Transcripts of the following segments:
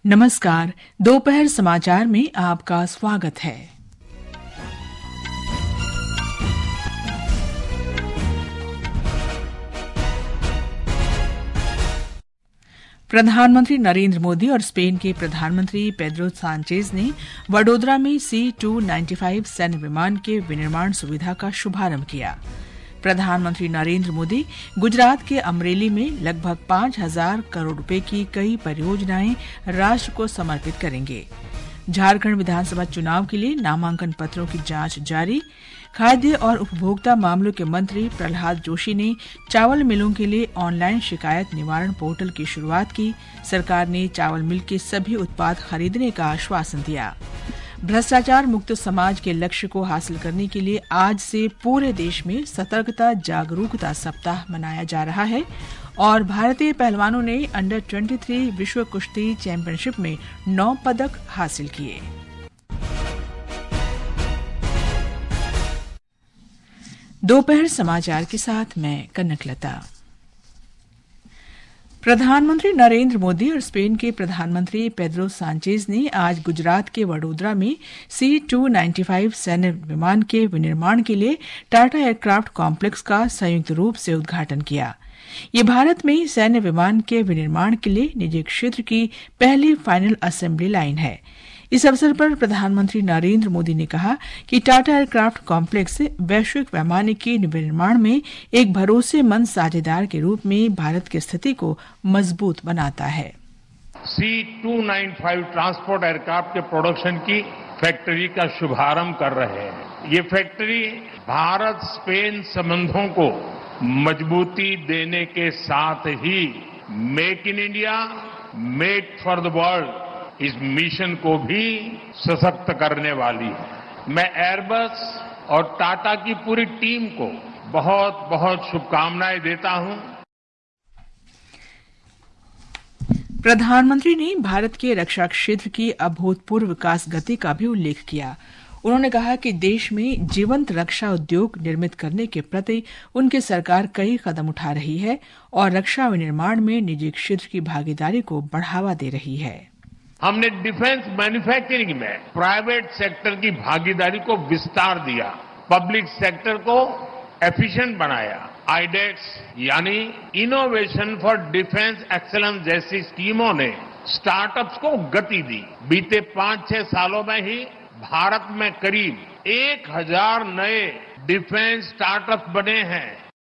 नमस्कार। दोपहर समाचार में आपका स्वागत है। प्रधानमंत्री नरेंद्र मोदी और स्पेन के प्रधानमंत्री पेड्रो सांचेज ने वडोदरा में C-295 सैन्य विमान के विनिर्माण सुविधा का शुभारंभ किया। प्रधानमंत्री नरेंद्र मोदी गुजरात के अमरेली में लगभग 5,000 करोड़ रुपए की कई परियोजनाएं राष्ट्र को समर्पित करेंगे। झारखंड विधानसभा चुनाव के लिए नामांकन पत्रों की जांच जारी। खाद्य और उपभोक्ता मामलों के मंत्री प्रहलाद जोशी ने चावल मिलों के लिए ऑनलाइन शिकायत निवारण पोर्टल की शुरुआत की। सरकार ने चावल मिल के सभी उत्पाद खरीदने का आश्वासन दिया। भ्रष्टाचार मुक्त समाज के लक्ष्य को हासिल करने के लिए आज से पूरे देश में सतर्कता जागरूकता सप्ताह मनाया जा रहा है और भारतीय पहलवानों ने अंडर 23 विश्व कुश्ती चैंपियनशिप में 9 पदक हासिल किए। दोपहर समाचार के साथ मैं कनकलता। प्रधानमंत्री नरेंद्र मोदी और स्पेन के प्रधानमंत्री पेड्रो सांचेज ने आज गुजरात के वडोदरा में C-295 सैन्य विमान के विनिर्माण के लिए टाटा एयरक्राफ्ट कॉम्प्लेक्स का संयुक्त रूप से उद्घाटन किया। ये भारत में सैन्य विमान के विनिर्माण के लिए निजी क्षेत्र की पहली फाइनल असेंबली लाइन है। इस अवसर पर प्रधानमंत्री नरेंद्र मोदी ने कहा कि टाटा एयरक्राफ्ट कॉम्प्लेक्स वैश्विक वैमानिकी विनिर्माण में एक भरोसेमंद साझेदार के रूप में भारत की स्थिति को मजबूत बनाता है। C-295 ट्रांसपोर्ट एयरक्राफ्ट के प्रोडक्शन की फैक्ट्री का शुभारंभ कर रहे हैं। ये फैक्ट्री भारत स्पेन संबंधों को मजबूती देने के साथ ही make in India, make for the world इस मिशन को भी सशक्त करने वाली है। मैं एयरबस और टाटा की पूरी टीम को बहुत बहुत शुभकामनाएं देता हूं। प्रधानमंत्री ने भारत के रक्षा क्षेत्र की अभूतपूर्व विकास गति का भी उल्लेख किया। उन्होंने कहा कि देश में जीवंत रक्षा उद्योग निर्मित करने के प्रति उनकी सरकार कई कदम उठा रही है और रक्षा विनिर्माण में निजी क्षेत्र की भागीदारी को बढ़ावा दे रही है। हमने डिफेंस मैन्युफैक्चरिंग में प्राइवेट सेक्टर की भागीदारी को विस्तार दिया, पब्लिक सेक्टर को एफिशिएंट बनाया। आईडेक्स यानी इनोवेशन फॉर डिफेंस एक्सीलेंस जैसी स्कीमों ने स्टार्टअप्स को गति दी। बीते 5-6 सालों में ही भारत में करीब 1,000 नए डिफेंस स्टार्टअप्स बने हैं।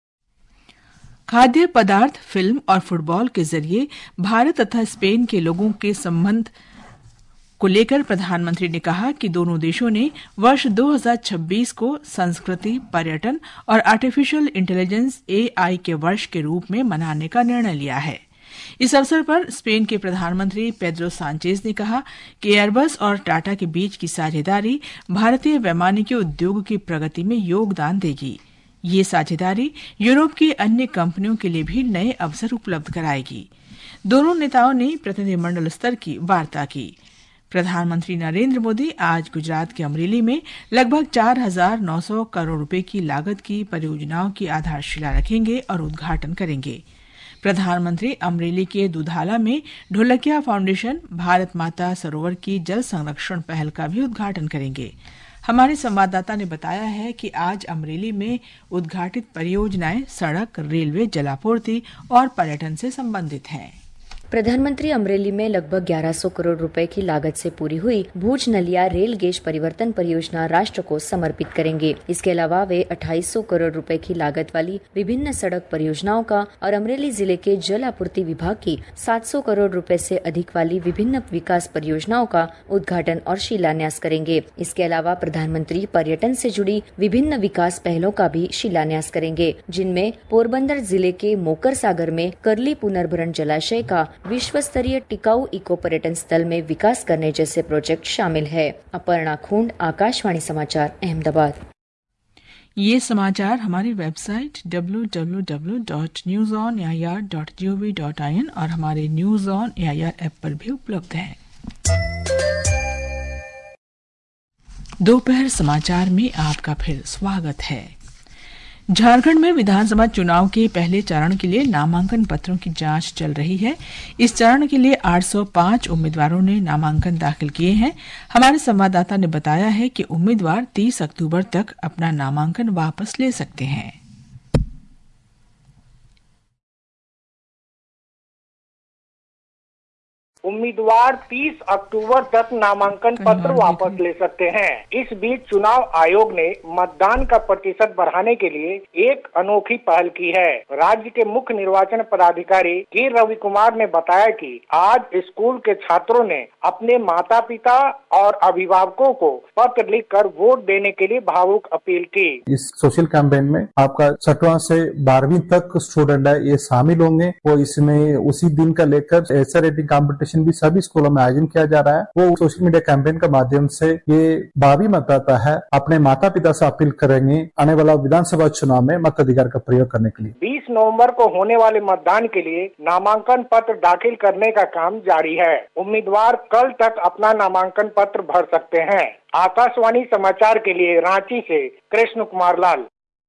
खाद्य पदार्थ, फिल्म और फुटबॉल के जरिए भारत तथा स्पेन के लोगों के संबंध को लेकर प्रधानमंत्री ने कहा कि दोनों देशों ने वर्ष 2026 को संस्कृति, पर्यटन और आर्टिफिशियल इंटेलिजेंस AI के वर्ष के रूप में मनाने का निर्णय लिया है। इस अवसर पर स्पेन के प्रधानमंत्री पेड्रो सांचेज ने कहा कि एयरबस और टाटा के बीच की साझेदारी भारतीय वैमानिकी उद्योग की प्रगति में योगदान देगी। ये साझेदारी यूरोप की अन्य कंपनियों के लिए भी नए अवसर उपलब्ध कराएगी। दोनों नेताओं ने प्रतिनिधिमंडल स्तर की वार्ता की। प्रधानमंत्री नरेंद्र मोदी आज गुजरात के अमरेली में लगभग 4,900 करोड़ रुपए की लागत की परियोजनाओं की आधारशिला रखेंगे और उद्घाटन करेंगे। प्रधानमंत्री अमरेली के दुधाला में ढोलकिया फाउंडेशन भारत माता सरोवर की जल संरक्षण पहल का भी उद्घाटन करेंगे। हमारे संवाददाता ने बताया है कि आज अमरेली में उद्घाटित परियोजनाएं सड़क, रेलवे, जलापूर्ति और पर्यटन से संबंधित हैं। प्रधानमंत्री अमरेली में लगभग 1100 करोड़ रुपए की लागत से पूरी हुई भूज नलिया रेल गेज परिवर्तन परियोजना राष्ट्र को समर्पित करेंगे। इसके अलावा वे 2800 करोड़ रुपए की लागत वाली विभिन्न सड़क परियोजनाओं का और अमरेली जिले के जल आपूर्ति विभाग की 700 करोड़ रुपए से अधिक वाली विभिन्न विकास परियोजनाओं का उद्घाटन और शिलान्यास करेंगे। इसके अलावा प्रधानमंत्री पर्यटन से जुड़ी विभिन्न विकास पहलों का भी शिलान्यास करेंगे, जिनमें पोरबंदर जिले के मोकर सागर में करली पुनर्भरण जलाशय का विश्व स्तरीय टिकाऊ इको पर्यटन स्थल में विकास करने जैसे प्रोजेक्ट शामिल है। अपर्णा खूंड, आकाशवाणी समाचार, अहमदाबाद। ये समाचार हमारी वेबसाइट www.newsonair.gov.in और हमारे न्यूज ऑन एआईआर ऐप पर भी उपलब्ध है। दोपहर समाचार में आपका फिर स्वागत है। झारखंड में विधानसभा चुनाव के पहले चरण के लिए नामांकन पत्रों की जांच चल रही है। इस चरण के लिए 805 उम्मीदवारों ने नामांकन दाखिल किए हैं। हमारे संवाददाता ने बताया है कि उम्मीदवार 30 अक्टूबर तक अपना नामांकन वापस ले सकते हैं। उम्मीदवार 30 अक्टूबर तक नामांकन पत्र वापस ले सकते हैं। इस बीच चुनाव आयोग ने मतदान का प्रतिशत बढ़ाने के लिए एक अनोखी पहल की है। राज्य के मुख्य निर्वाचन पदाधिकारी के रवि कुमार ने बताया कि आज स्कूल के छात्रों ने अपने माता पिता और अभिभावकों को पत्र लिखकर वोट देने के लिए भावुक अपील की। इस सोशल कैंपेन में आपका 6वीं से 12वीं तक स्टूडेंट है, ये शामिल होंगे। वो इसमें उसी दिन का लेकर एस्से राइटिंग कॉम्पिटिशन भी सभी स्कूलों में आयोजन किया जा रहा है। वो सोशल मीडिया कैंपेन के माध्यम से ये भावी मतदाता है अपने माता पिता से अपील करेंगे आने वाला विधानसभा चुनाव में मताधिकार का प्रयोग करने के लिए। 20 नवंबर को होने वाले मतदान के लिए नामांकन पत्र दाखिल करने का काम जारी है। उम्मीदवार कल तक अपना नामांकन पत्र भर सकते हैं। आकाशवाणी समाचार के लिए रांची से कृष्ण कुमार लाल।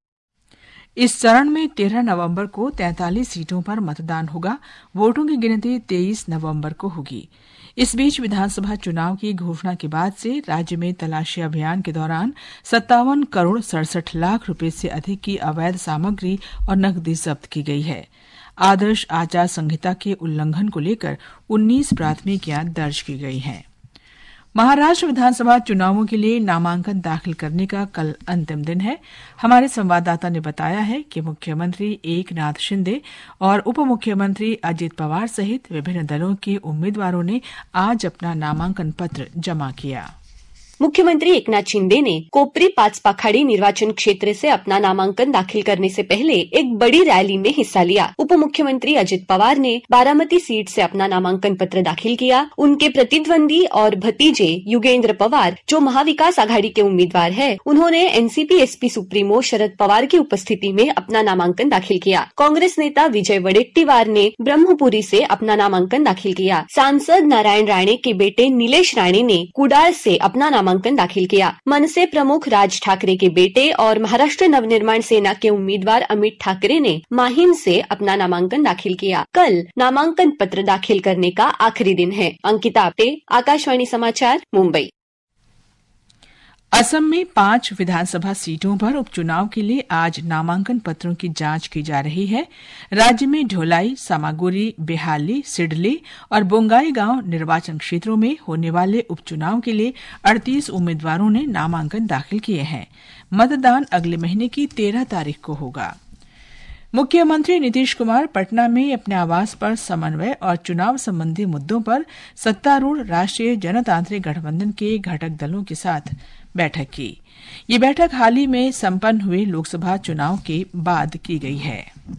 इस चरण में 13 नवंबर को 43 सीटों पर मतदान होगा। वोटों की गिनती 23 नवंबर को होगी। इस बीच विधानसभा चुनाव की घोषणा के बाद से राज्य में तलाशी अभियान के दौरान 57 करोड़ 67 लाख रुपए से अधिक की अवैध सामग्री और नकदी जब्त की गई है। आदर्श आचार संहिता के उल्लंघन को लेकर 19 प्राथमिकियां दर्ज की गई हैं। महाराष्ट्र विधानसभा चुनावों के लिए नामांकन दाखिल करने का कल अंतिम दिन है। हमारे संवाददाता ने बताया है कि मुख्यमंत्री एकनाथ शिंदे और उप मुख्यमंत्री अजित पवार सहित विभिन्न दलों के उम्मीदवारों ने आज अपना नामांकन पत्र जमा किया। मुख्यमंत्री एकनाथ शिंदे ने कोपरी पाचपाखाड़ी निर्वाचन क्षेत्र से अपना नामांकन दाखिल करने से पहले एक बड़ी रैली में हिस्सा लिया। उप मुख्यमंत्री अजित पवार ने बारामती सीट से अपना नामांकन पत्र दाखिल किया। उनके प्रतिद्वंदी और भतीजे युगेंद्र पवार, जो महाविकास आघाड़ी के उम्मीदवार है, उन्होंने NCP SP supremo Sharad Pawar की उपस्थिति में अपना नामांकन दाखिल किया। कांग्रेस नेता विजय वडेट्टीवार ने ब्रह्मपुरी से अपना नामांकन दाखिल किया। सांसद नारायण राणे के बेटे नीलेश राणे ने कुडाल से अपना नामांकन दाखिल किया। मनसे प्रमुख राज ठाकरे के बेटे और महाराष्ट्र नवनिर्माण सेना के उम्मीदवार अमित ठाकरे ने माहिम से अपना नामांकन दाखिल किया। कल नामांकन पत्र दाखिल करने का आखिरी दिन है। अंकिता आप्टे, आकाशवाणी समाचार, मुंबई। असम में 5 विधानसभा सीटों पर उपचुनाव के लिए आज नामांकन पत्रों की जांच की जा रही है। राज्य में ढोलाई, सामागुरी, बेहाली, सिडले और बोंगाई गांव निर्वाचन क्षेत्रों में होने वाले उपचुनाव के लिए 38 उम्मीदवारों ने नामांकन दाखिल किए हैं। मतदान अगले महीने की 13 तारीख को होगा। मुख्यमंत्री नीतीश कुमार पटना में अपने आवास पर समन्वय और चुनाव संबंधी मुद्दों पर सत्तारूढ़ राष्ट्रीय जनतांत्रिक गठबंधन के घटक दलों के साथ बैठक की। ये बैठक हाल ही में संपन्न हुए लोकसभा चुनाव के बाद की गई है।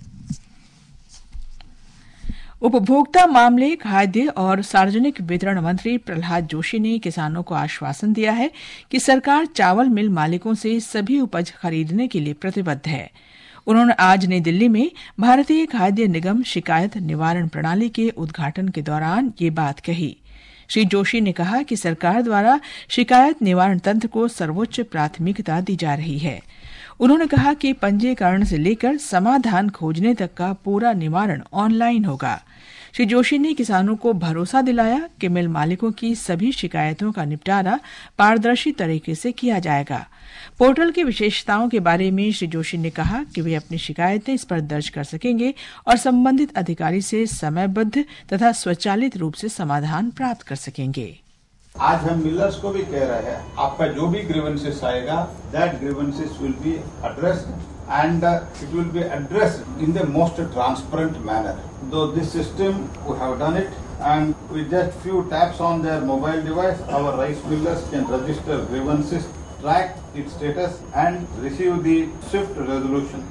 उपभोक्ता मामले, खाद्य और सार्वजनिक वितरण मंत्री प्रहलाद जोशी ने किसानों को आश्वासन दिया है कि सरकार चावल मिल मालिकों से सभी उपज खरीदने के लिए प्रतिबद्ध है। उन्होंने आज नई दिल्ली में भारतीय खाद्य निगम शिकायत निवारण प्रणाली के उद्घाटन के दौरान ये बात कही। श्री जोशी ने कहा कि सरकार द्वारा शिकायत निवारण तंत्र को सर्वोच्च प्राथमिकता दी जा रही है। उन्होंने कहा कि पंजीकरण से लेकर समाधान खोजने तक का पूरा निवारण ऑनलाइन होगा। श्री जोशी ने किसानों को भरोसा दिलाया कि मिल मालिकों की सभी शिकायतों का निपटारा पारदर्शी तरीके से किया जाएगा। पोर्टल की विशेषताओं के बारे में श्री जोशी ने कहा कि वे अपनी शिकायतें इस पर दर्ज कर सकेंगे और संबंधित अधिकारी से समयबद्ध तथा स्वचालित रूप से समाधान प्राप्त कर सकेंगे। आज हम मिलर्स को भी कह रहे हैं, आपका जो भी ग्रीवेंसेस आएगा, that grievances will be addressed and it will be addressed in the most transparent manner. Though this system, we have done it, and with just few taps on their mobile device, our rice millers can register grievances, track its status and receive the swift resolution.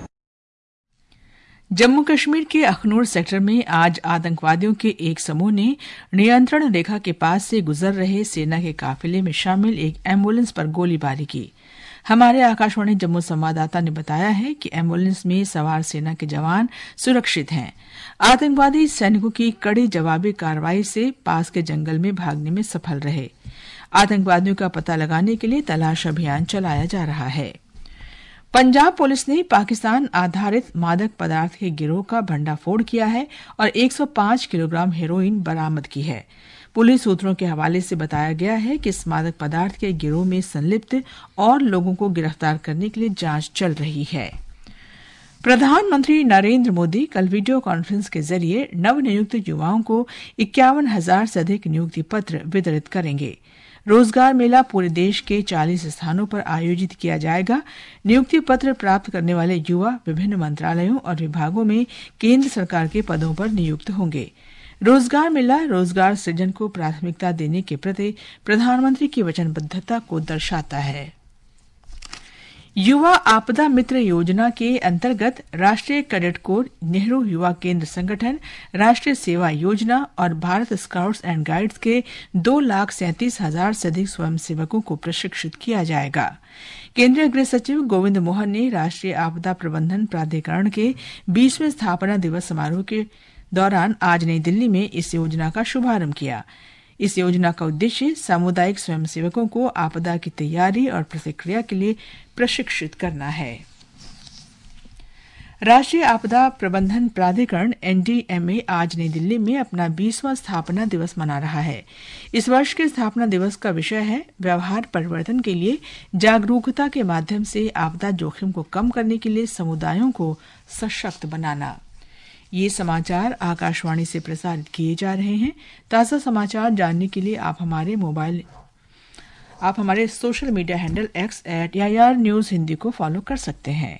Jammu Kashmir के Akhnoor sector में आज आतंकवादियों के एक समूह ने नियंत्रण रेखा के पास से गुजर रहे सेना के काफिले में शामिल एक एम्बुलेंस पर गोलीबारी की। हमारे आकाशवाणी जम्मू संवाददाता ने बताया है कि एम्बुलेंस में सवार सेना के जवान सुरक्षित हैं। आतंकवादी सैनिकों की कड़ी जवाबी कार्रवाई से पास के जंगल में भागने में सफल रहे। आतंकवादियों का पता लगाने के लिए तलाश अभियान चलाया जा रहा है। पंजाब पुलिस ने पाकिस्तान आधारित मादक पदार्थ के गिरोह का भंडाफोड़ किया है और 105 किलोग्राम हेरोइन बरामद की है। पुलिस सूत्रों के हवाले से बताया गया है कि इस मादक पदार्थ के गिरोह में संलिप्त और लोगों को गिरफ्तार करने के लिए जांच चल रही है। प्रधानमंत्री नरेंद्र मोदी कल वीडियो कॉन्फ्रेंस के जरिए नवनियुक्त युवाओं को 51,000 से अधिक नियुक्ति पत्र वितरित करेंगे। रोजगार मेला पूरे देश के 40 स्थानों पर आयोजित किया जाएगा। नियुक्ति पत्र प्राप्त करने वाले युवा विभिन्न मंत्रालयों और विभागों में केंद्र सरकार के पदों पर नियुक्त होंगे। रोजगार मेला रोजगार सृजन को प्राथमिकता देने के प्रति प्रधानमंत्री की वचनबद्धता को दर्शाता है। युवा आपदा मित्र योजना के अंतर्गत राष्ट्रीय कैडेट कोर, नेहरू युवा केंद्र संगठन, राष्ट्रीय सेवा योजना और भारत स्काउट्स एंड गाइड्स के 2,37,000 से अधिक स्वयंसेवकों को प्रशिक्षित किया जाएगा। केंद्रीय गृह सचिव गोविंद मोहन ने राष्ट्रीय आपदा प्रबंधन प्राधिकरण के 20वें स्थापना दिवस समारोह के दौरान आज नई दिल्ली में इस योजना का शुभारंभ किया। इस योजना का उद्देश्य सामुदायिक स्वयंसेवकों को आपदा की तैयारी और प्रतिक्रिया के लिए प्रशिक्षित करना है। राष्ट्रीय आपदा प्रबंधन प्राधिकरण एनडीएमए आज नई दिल्ली में अपना 20वां स्थापना दिवस मना रहा है। इस वर्ष के स्थापना दिवस का विषय है व्यवहार परिवर्तन के लिए जागरूकता के माध्यम से आपदा जोखिम को कम करने के लिए समुदायों को सशक्त बनाना। ये समाचार आकाशवाणी से प्रसारित किए जा रहे हैं। ताज़ा समाचार जानने के लिए आप हमारे social media handle X@AIR News Hindi को फॉलो कर सकते हैं।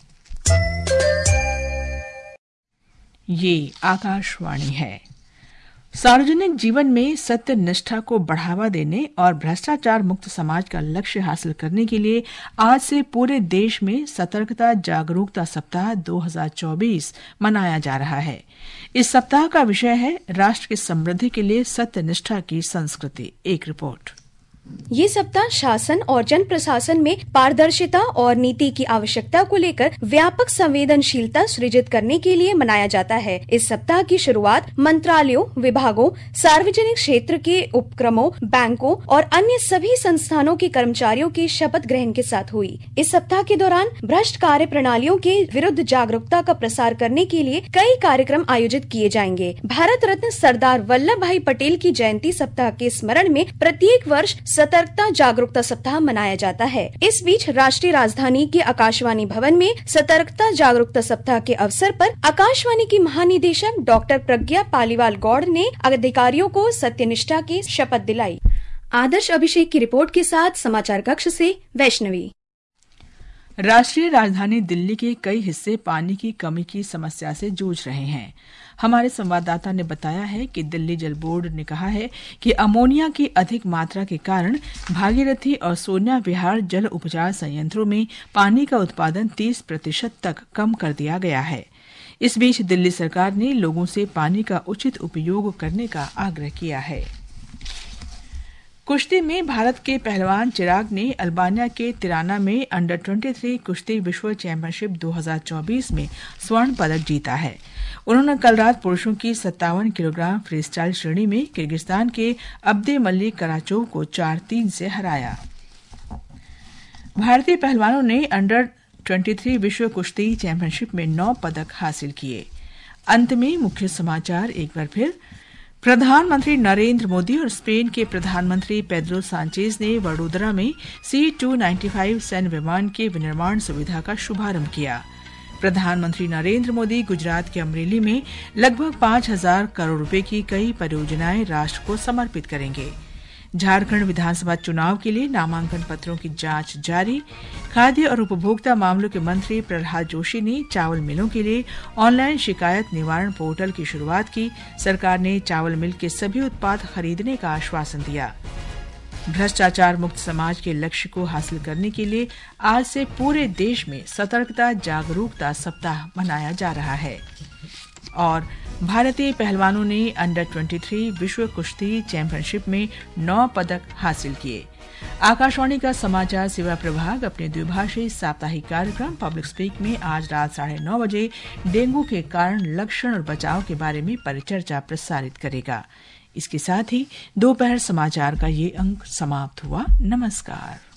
ये आकाशवाणी है। सार्वजनिक जीवन में सत्य निष्ठा को बढ़ावा देने और भ्रष्टाचार मुक्त समाज का लक्ष्य हासिल करने के लिए आज से पूरे देश में सतर्कता जागरूकता सप्ताह 2024 मनाया जा रहा है। इस सप्ताह का विषय है राष्ट्र की समृद्धि के लिए सत्य निष्ठा की संस्कृति। एक रिपोर्ट। ये सप्ताह शासन और जन प्रशासन में पारदर्शिता और नीति की आवश्यकता को लेकर व्यापक संवेदनशीलता सृजित करने के लिए मनाया जाता है। इस सप्ताह की शुरुआत मंत्रालयों, विभागों, सार्वजनिक क्षेत्र के उपक्रमों, बैंकों और अन्य सभी संस्थानों के कर्मचारियों के शपथ ग्रहण के साथ हुई। इस सप्ताह के दौरान भ्रष्ट कार्य प्रणालियों के विरुद्ध जागरूकता का प्रसार करने के लिए कई कार्यक्रम आयोजित किए जाएंगे। भारत रत्न सरदार वल्लभ भाई पटेल की जयंती सप्ताह के स्मरण में प्रत्येक वर्ष सतर्कता जागरूकता सप्ताह मनाया जाता है। इस बीच राष्ट्रीय राजधानी के आकाशवाणी भवन में सतर्कता जागरूकता सप्ताह के अवसर पर आकाशवाणी की महानिदेशक डॉक्टर प्रज्ञा पालीवाल गौड़ ने अधिकारियों को सत्यनिष्ठा की शपथ दिलाई। आदर्श अभिषेक की रिपोर्ट के साथ समाचार कक्ष से वैष्णवी। राष्ट्रीय राजधानी दिल्ली के कई हिस्से पानी की कमी की समस्या से जूझ रहे हैं। हमारे संवाददाता ने बताया है कि दिल्ली जल बोर्ड ने कहा है कि अमोनिया की अधिक मात्रा के कारण भागीरथी और सोनिया विहार जल उपचार संयंत्रों में पानी का उत्पादन 30% तक कम कर दिया गया है। इस बीच दिल्ली सरकार ने लोगों से पानी का उचित उपयोग करने का आग्रह किया है। कुश्ती में भारत के पहलवान चिराग ने अल्बानिया के तिराना में अंडर 23 कुश्ती विश्व चैंपियनशिप 2024 में स्वर्ण पदक जीता है। उन्होंने कल रात पुरुषों की 57 किलोग्राम फ्री स्टाइल श्रेणी में किर्गिस्तान के अब्दे मलिक कराचोव को 4-3 से हराया। भारतीय पहलवानों ने अंडर 23 विश्व कुश्ती चैंपियनशिप में 9 पदक हासिल किए। अंत में मुख्य समाचार एक बार फिर। प्रधानमंत्री नरेंद्र मोदी और स्पेन के प्रधानमंत्री पेड्रो सांचेज ने वडोदरा में C-295 सैन्य विमान के विनिर्माण सुविधा का शुभारंभ किया। प्रधानमंत्री नरेंद्र मोदी गुजरात के अमरेली में लगभग 5,000 करोड़ रुपए की कई परियोजनाएं राष्ट्र को समर्पित करेंगे। झारखंड विधानसभा चुनाव के लिए नामांकन पत्रों की जांच जारी। खाद्य और उपभोक्ता मामलों के मंत्री प्रहलाद जोशी ने चावल मिलों के लिए ऑनलाइन शिकायत निवारण पोर्टल की शुरुआत की। सरकार ने चावल मिल के सभी उत्पाद खरीदने का आश्वासन दिया। भ्रष्टाचार मुक्त समाज के लक्ष्य को हासिल करने के लिए आज से पूरे देश में सतर्कता जागरूकता सप्ताह मनाया जा रहा है। और भारतीय पहलवानों ने अंडर 23 विश्व कुश्ती चैंपियनशिप में 9 पदक हासिल किए। आकाशवाणी का समाचार सेवा प्रभाग अपने द्विभाषी साप्ताहिक कार्यक्रम पब्लिक स्पीक में आज रात 9:30 बजे डेंगू के कारण लक्षण और बचाव के बारे में परिचर्चा प्रसारित करेगा। इसके साथ ही दोपहर समाचार का ये अंक समाप्त हुआ। नमस्कार।